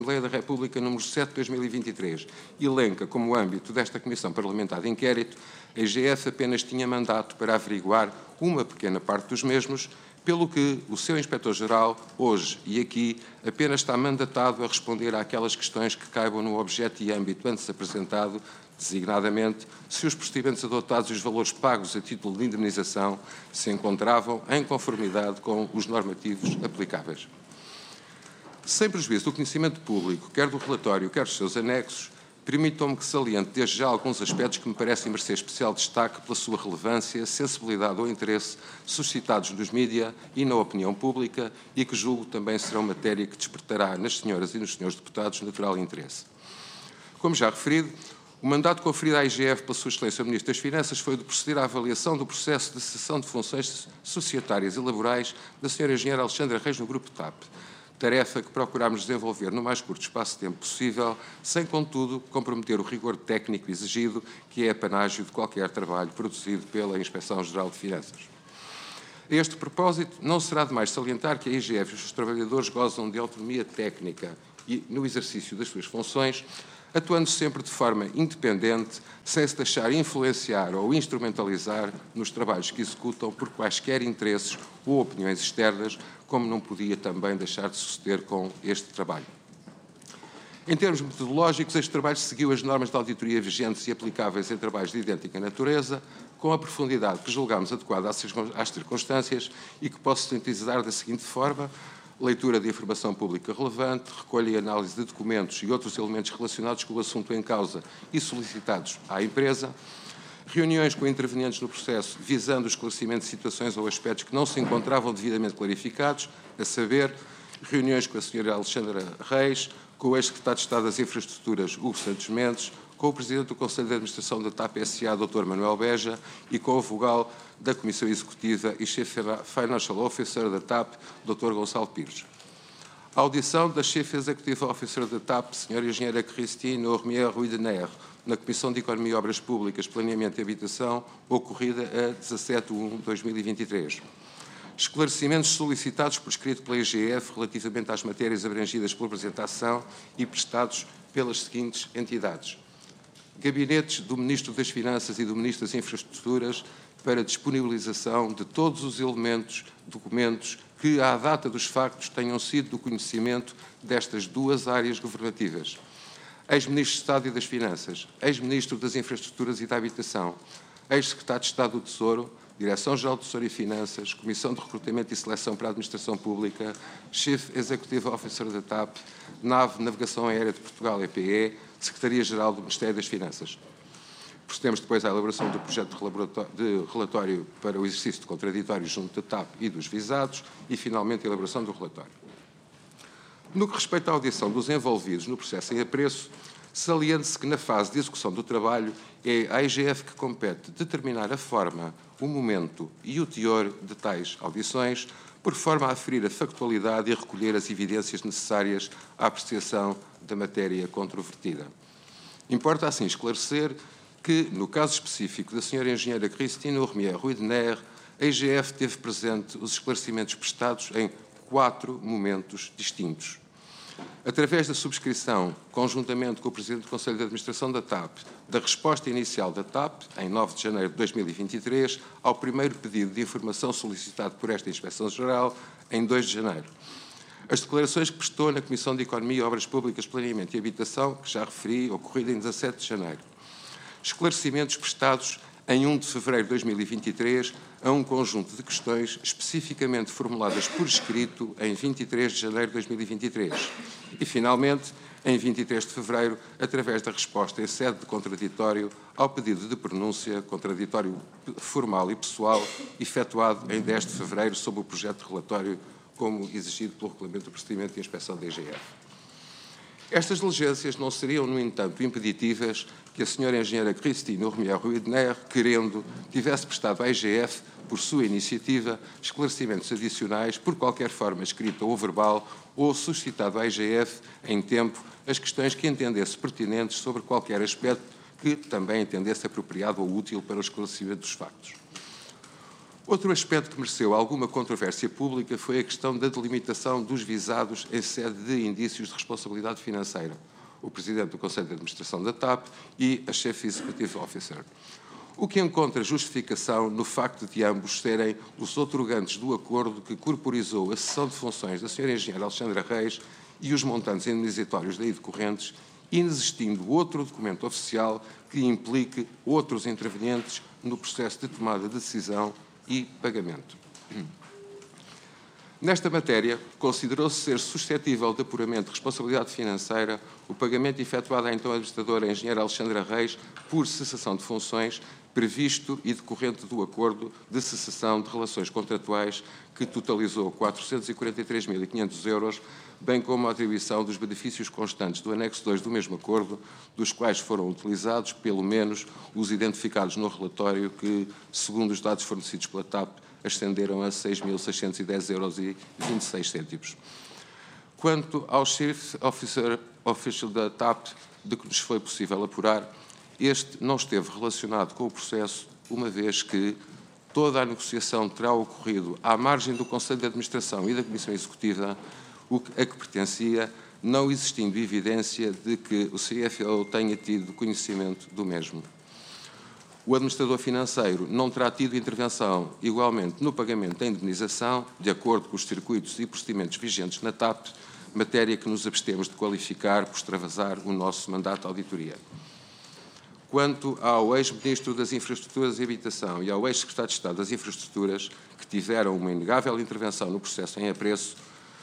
Assembleia da República número 7 de 2023 elenca como âmbito desta Comissão Parlamentar de Inquérito, a IGF apenas tinha mandato para averiguar uma pequena parte dos mesmos, pelo que o seu Inspetor-Geral, hoje e aqui, apenas está mandatado a responder àquelas questões que caibam no objeto e âmbito antes apresentado, designadamente, se os procedimentos adotados e os valores pagos a título de indemnização se encontravam em conformidade com os normativos aplicáveis. Sem prejuízo do conhecimento público, quer do relatório, quer dos seus anexos, permitam-me que saliente desde já alguns aspectos que me parecem merecer especial destaque pela sua relevância, sensibilidade ou interesse suscitados nos mídia e na opinião pública e que julgo também serão matéria que despertará nas senhoras e nos senhores deputados natural interesse. Como já referido, o mandato conferido à IGF pela Sua Excelência o Ministro das Finanças foi de proceder à avaliação do processo de cessão de funções societárias e laborais da Sra. Engenheira Alexandra Reis no Grupo TAP, tarefa que procurámos desenvolver no mais curto espaço de tempo possível, sem, contudo, comprometer o rigor técnico exigido, que é apanágio de qualquer trabalho produzido pela Inspeção-Geral de Finanças. A este propósito, não será demais salientar que a IGF e os seus trabalhadores gozam de autonomia técnica e no exercício das suas funções, atuando sempre de forma independente, sem se deixar influenciar ou instrumentalizar nos trabalhos que executam por quaisquer interesses ou opiniões externas, como não podia também deixar de suceder com este trabalho. Em termos metodológicos, este trabalho seguiu as normas de auditoria vigentes e aplicáveis em trabalhos de idêntica natureza, com a profundidade que julgámos adequada às circunstâncias e que posso sintetizar da seguinte forma: leitura de informação pública relevante, recolha e análise de documentos e outros elementos relacionados com o assunto em causa e solicitados à empresa, reuniões com intervenientes no processo visando o esclarecimento de situações ou aspectos que não se encontravam devidamente clarificados, a saber, reuniões com a Sra. Alexandra Reis, com o ex-secretário de Estado das Infraestruturas, Hugo Santos Mendes, com o Presidente do Conselho de Administração da TAP S.A., Dr. Manuel Beja, e com o vogal da Comissão Executiva e Chief Financial Officer da TAP, Dr. Gonçalo Pires. A audição da Chief Executive Officer da TAP, Sra. Engenheira Christine Ormier-Ruidener, na Comissão de Economia, Obras Públicas, Planeamento e Habitação, ocorrida a 17 de 1 de 2023. Esclarecimentos solicitados por escrito pela IGF relativamente às matérias abrangidas pela apresentação e prestados pelas seguintes entidades: gabinetes do Ministro das Finanças e do Ministro das Infraestruturas para disponibilização de todos os elementos, documentos que, à data dos factos, tenham sido do conhecimento destas duas áreas governativas: ex-Ministro de Estado e das Finanças, ex-Ministro das Infraestruturas e da Habitação, ex-Secretário de Estado do Tesouro, Direção-Geral do Tesouro e Finanças, Comissão de Recrutamento e Seleção para a Administração Pública, Chief Executive Officer da TAP, NAV Navegação Aérea de Portugal, EPE, Secretaria-Geral do Ministério das Finanças. Procedemos depois à elaboração do projeto de relatório para o exercício de contraditório junto da TAP e dos visados e, finalmente, a elaboração do relatório. No que respeita à audição dos envolvidos no processo em apreço, saliente-se que na fase de execução do trabalho é à IGF que compete determinar a forma, o momento e o teor de tais audições, por forma a aferir a factualidade e a recolher as evidências necessárias à apreciação da matéria controvertida. Importa assim esclarecer que, no caso específico da Sra. Engenheira Christine Ormier-Ruidener, a IGF teve presente os esclarecimentos prestados em 4 momentos distintos. Através da subscrição, conjuntamente com o Presidente do Conselho de Administração da TAP, da resposta inicial da TAP, em 9 de janeiro de 2023, ao primeiro pedido de informação solicitado por esta Inspeção-Geral, em 2 de janeiro. As declarações que prestou na Comissão de Economia, Obras Públicas, Planeamento e Habitação, que já referi, ocorrida em 17 de janeiro. Esclarecimentos prestados em 1 de fevereiro de 2023 a um conjunto de questões especificamente formuladas por escrito em 23 de janeiro de 2023 e, finalmente, em 23 de fevereiro, através da resposta em sede de contraditório ao pedido de pronúncia, contraditório formal e pessoal, efetuado em 10 de fevereiro sob o projeto de relatório como exigido pelo Regulamento do Procedimento de Inspeção da IGF. Estas diligências não seriam, no entanto, impeditivas que a Sra. Engenheira Christine Ormier-Ruidener, querendo, tivesse prestado à IGF, por sua iniciativa, esclarecimentos adicionais, por qualquer forma escrita ou verbal, ou suscitado à IGF, em tempo, as questões que entendesse pertinentes sobre qualquer aspecto que também entendesse apropriado ou útil para o esclarecimento dos factos. Outro aspecto que mereceu alguma controvérsia pública foi a questão da delimitação dos visados em sede de indícios de responsabilidade financeira, o Presidente do Conselho de Administração da TAP e a Chief Executive Officer. O que encontra justificação no facto de ambos serem os outorgantes do acordo que corporizou a cessão de funções da Sra. Engenheira Alexandra Reis e os montantes indenizatórios daí decorrentes, inexistindo outro documento oficial que implique outros intervenientes no processo de tomada de decisão e pagamento. Nesta matéria, considerou-se ser suscetível de apuramento de responsabilidade financeira o pagamento efetuado à então administradora engenheira Alexandra Reis por cessação de funções, previsto e decorrente do acordo de cessação de relações contratuais que totalizou 443.500 euros, bem como a atribuição dos benefícios constantes do anexo 2 do mesmo acordo, dos quais foram utilizados, pelo menos, os identificados no relatório que, segundo os dados fornecidos pela TAP, ascenderam a 6.610,26 euros. Quanto ao Chief Official da TAP, de que nos foi possível apurar, este não esteve relacionado com o processo, uma vez que toda a negociação terá ocorrido à margem do Conselho de Administração e da Comissão Executiva, a que pertencia, não existindo evidência de que o CFO tenha tido conhecimento do mesmo. O administrador financeiro não terá tido intervenção, igualmente, no pagamento da indemnização, de acordo com os circuitos e procedimentos vigentes na TAP, matéria que nos abstemos de qualificar por extravasar o nosso mandato de auditoria. Quanto ao ex-ministro das Infraestruturas e Habitação e ao ex-secretário de Estado das Infraestruturas, que tiveram uma inegável intervenção no processo em apreço,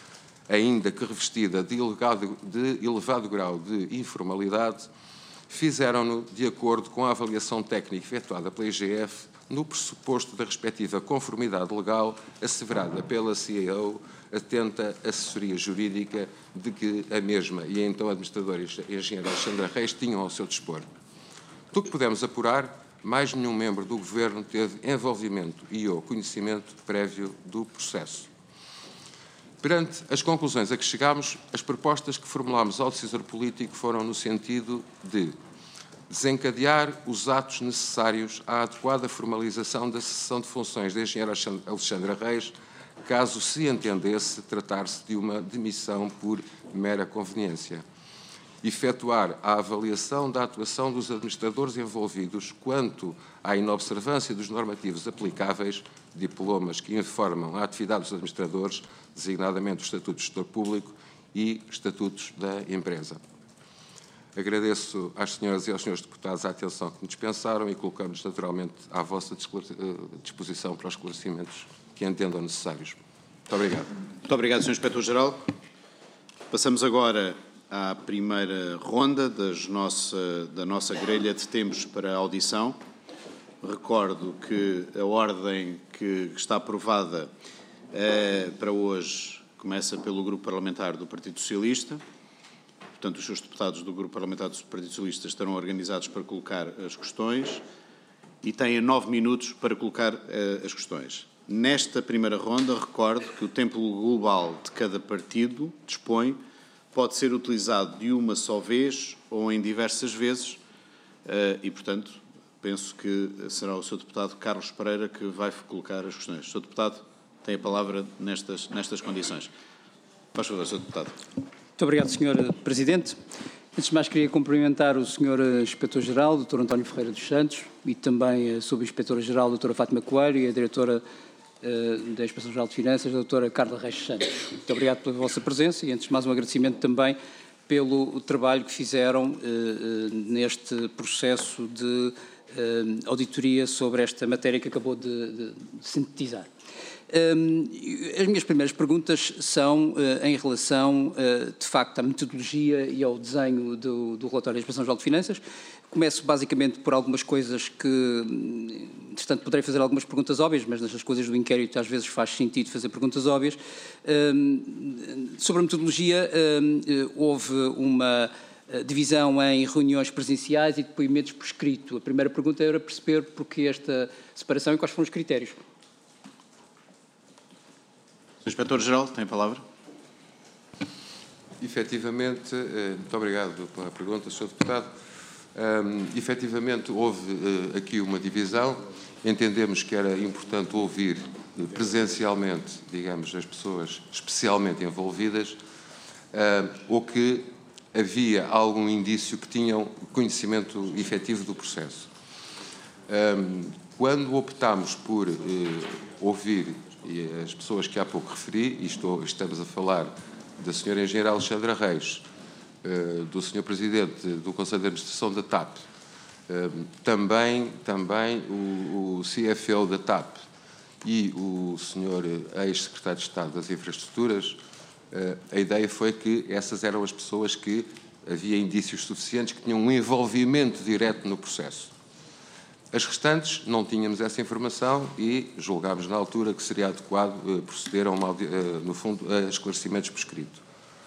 ainda que revestida de elevado grau de informalidade, fizeram-no de acordo com a avaliação técnica efetuada pela IGF no pressuposto da respectiva conformidade legal asseverada pela CAO, atenta assessoria jurídica de que a mesma e a então administradora engenheira Alexandra Reis tinham ao seu dispor. Do que pudemos apurar, mais nenhum membro do Governo teve envolvimento e ou conhecimento prévio do processo. Perante as conclusões a que chegámos, as propostas que formulámos ao decisor político foram no sentido de desencadear os atos necessários à adequada formalização da cessão de funções da engenheira Alexandra Reis, caso se entendesse tratar-se de uma demissão por mera conveniência. Efetuar a avaliação da atuação dos administradores envolvidos quanto à inobservância dos normativos aplicáveis, diplomas que informam a atividade dos administradores, designadamente o Estatuto de Gestor Público e estatutos da empresa. Agradeço às senhoras e aos senhores deputados a atenção que me dispensaram e colocamos naturalmente à vossa disposição para os esclarecimentos que entendam necessários. Muito obrigado. Muito obrigado, Sr. Inspetor-Geral. Passamos agora à primeira ronda da nossa grelha de tempos para a audição. Recordo que a ordem que está aprovada para hoje começa pelo Grupo Parlamentar do Partido Socialista. Portanto, os seus deputados do Grupo Parlamentar do Partido Socialista estarão organizados para colocar as questões e têm 9 minutos para colocar as questões. Nesta primeira ronda, recordo que o tempo global de cada partido pode ser utilizado de uma só vez ou em diversas vezes e, portanto, penso que será o Sr. Deputado Carlos Pereira que vai colocar as questões. Sr. Deputado, tem a palavra nestas condições. Faz favor, Sr. Deputado. Muito obrigado, Sr. Presidente. Antes de mais, queria cumprimentar o Sr. Inspetor-Geral, Dr. António Ferreira dos Santos, e também a Subinspetora-Geral, Dra. Fátima Coelho, e a Diretora da Inspeção-Geral de Finanças, a Dra. Carla Reis Santos. Muito obrigado pela vossa presença e, antes de mais, um agradecimento também pelo trabalho que fizeram neste processo de auditoria sobre esta matéria que acabou de sintetizar. As minhas primeiras perguntas são em relação, de facto, à metodologia e ao desenho do relatório da Inspeção-Geral de Finanças. Começo basicamente por algumas coisas que, entretanto, poderei fazer algumas perguntas óbvias, mas nestas coisas do inquérito às vezes faz sentido fazer perguntas óbvias. Sobre a metodologia, houve uma divisão em reuniões presenciais e depoimentos por escrito. A primeira pergunta era perceber porque esta separação e quais foram os critérios. Sr. Inspetor-Geral, tem a palavra. Efetivamente, muito obrigado pela pergunta, Sr. Deputado. Efetivamente, houve aqui uma divisão. Entendemos que era importante ouvir presencialmente, digamos, as pessoas especialmente envolvidas, ou que havia algum indício que tinham conhecimento efetivo do processo. Quando optámos por ouvir as pessoas que há pouco referi, e estamos a falar da Sra. Engenheira Alexandra Reis, do Sr. Presidente do Conselho de Administração da TAP, também o CFO da TAP e o Sr. Ex-Secretário de Estado das Infraestruturas, a ideia foi que essas eram as pessoas que havia indícios suficientes que tinham um envolvimento direto no processo. As restantes não tínhamos essa informação e julgámos na altura que seria adequado proceder no fundo, a esclarecimentos por escrito.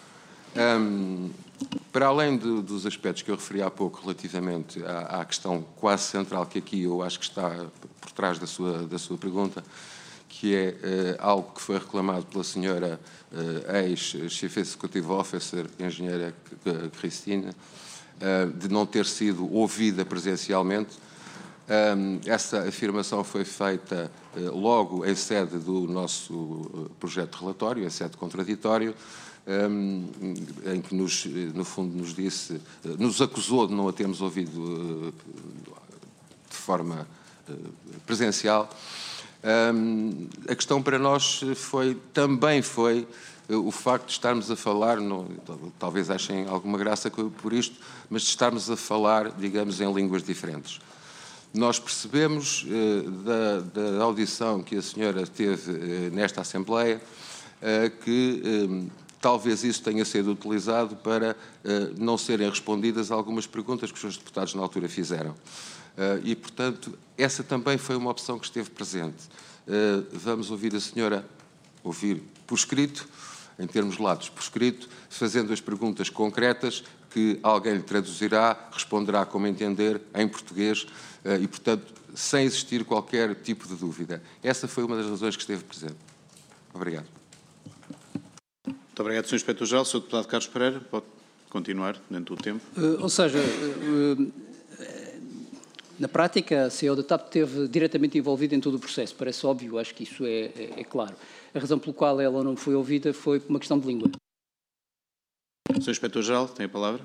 Para além dos aspectos que eu referi há pouco relativamente à questão quase central que aqui eu acho que está por trás da sua pergunta, que é algo que foi reclamado pela senhora ex-Chief Executive Officer, engenheira Cristina, de não ter sido ouvida presencialmente. Essa afirmação foi feita logo em sede do nosso projeto de relatório, em sede contraditório, em que no fundo nos acusou de não a termos ouvido de forma presencial. A questão para nós também foi o facto de estarmos a falar, talvez achem alguma graça por isto, mas de estarmos a falar, digamos, em línguas diferentes. Nós percebemos da audição que a senhora teve nesta Assembleia que talvez isso tenha sido utilizado para não serem respondidas algumas perguntas que os senhores deputados na altura fizeram. E, portanto, essa também foi uma opção que esteve presente. Vamos ouvir a senhora, ouvir por escrito, em termos lados por escrito, fazendo as perguntas concretas que alguém lhe traduzirá, responderá como entender, em português, e, portanto, sem existir qualquer tipo de dúvida. Essa foi uma das razões que esteve presente. Obrigado. Muito obrigado, Sr. Inspetor-Geral. Sr. Deputado Carlos Pereira, pode continuar dentro do tempo. Ou seja, na prática, a CEO da TAP esteve diretamente envolvida em todo o processo. Parece óbvio, acho que isso é claro. A razão pela qual ela não foi ouvida foi por uma questão de língua. Sr. Inspetor-Geral, tem a palavra.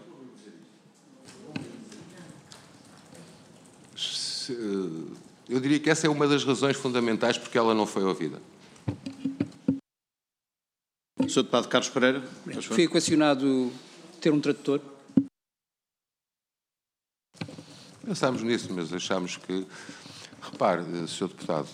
Eu diria que essa é uma das razões fundamentais porque ela não foi ouvida. Sr. Deputado Carlos Pereira. Foi equacionado ter um tradutor? Pensámos nisso, mas achámos que... Repare, Sr. Deputado,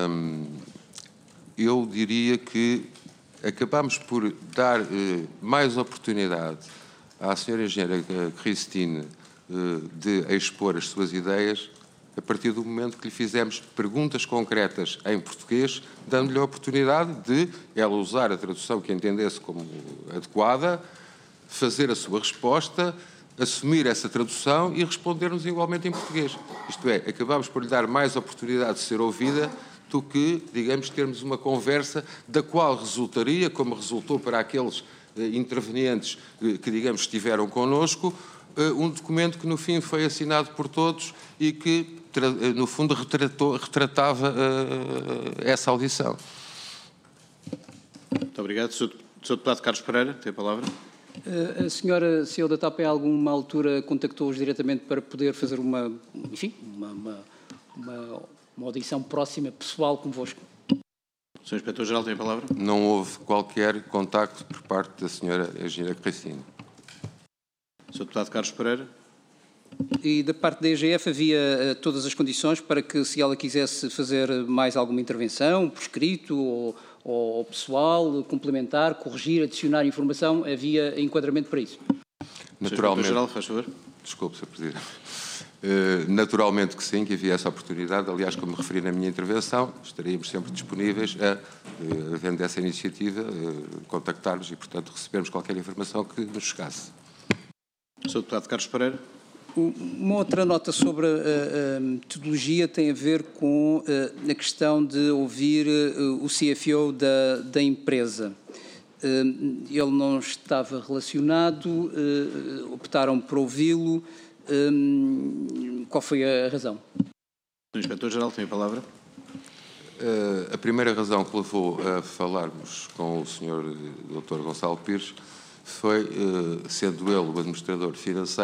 eu diria que acabámos por dar mais oportunidade à Sra. Engenheira Cristine de expor as suas ideias a partir do momento que lhe fizemos perguntas concretas em português, dando-lhe a oportunidade de ela usar a tradução que entendesse como adequada, fazer a sua resposta, assumir essa tradução e responder-nos igualmente em português. Isto é, acabámos por lhe dar mais oportunidade de ser ouvida do que, digamos, termos uma conversa da qual resultaria, como resultou para aqueles intervenientes que, digamos, estiveram connosco, um documento que, no fim, foi assinado por todos e que, no fundo, retratava essa audição. Muito obrigado. Sr. Deputado Carlos Pereira, tem a palavra. A senhora CEO da TAP, em alguma altura, contactou-os diretamente para poder fazer uma audição próxima, pessoal, convosco? Sr. Inspetor-Geral, tem a palavra. Não houve qualquer contacto por parte da senhora Engenheira Cristina. Sr. Deputado Carlos Pereira. E da parte da EGF havia todas as condições para que, se ela quisesse fazer mais alguma intervenção, por escrito ou pessoal, complementar, corrigir, adicionar informação, havia enquadramento para isso? Naturalmente. Geral, faz favor. Desculpe, Sr. Presidente. Naturalmente que sim, que havia essa oportunidade. Aliás, como me referi na minha intervenção, estaríamos sempre disponíveis a, havendo essa iniciativa, contactar-nos e, portanto, recebermos qualquer informação que nos chegasse. Sr. Deputado Carlos Pereira. Uma outra nota sobre a metodologia tem a ver com a questão de ouvir o CFO da empresa. Ele não estava relacionado, optaram por ouvi-lo. Qual foi a razão? O Inspetor-Geral tem a palavra. A primeira razão que levou a falarmos com o Sr. Dr. Gonçalo Pires foi, sendo ele o administrador financeiro,